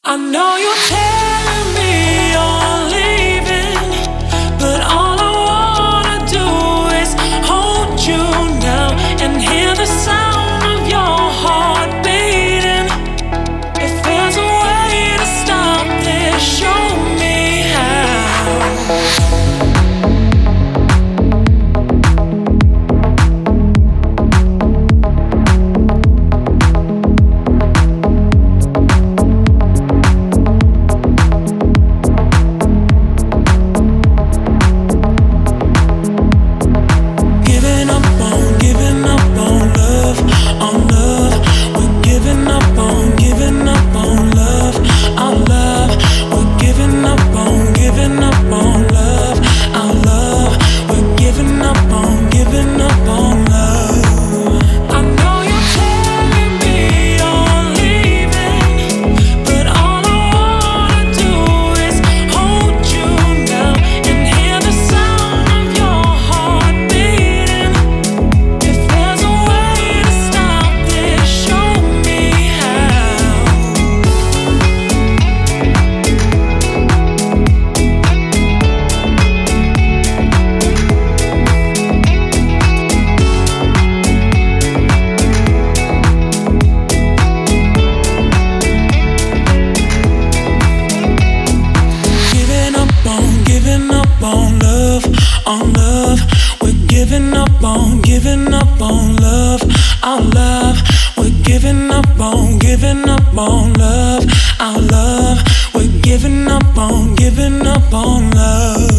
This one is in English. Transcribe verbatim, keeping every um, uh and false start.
I know you're telling me you're leaving, but all I wanna do is hold you now and hear the sound of your heart beating. If there's a way to stop this, show me how. On love, we're giving up on, giving up on love, our love. We're giving up on, giving up on love, our love. We're giving up on, giving up on love.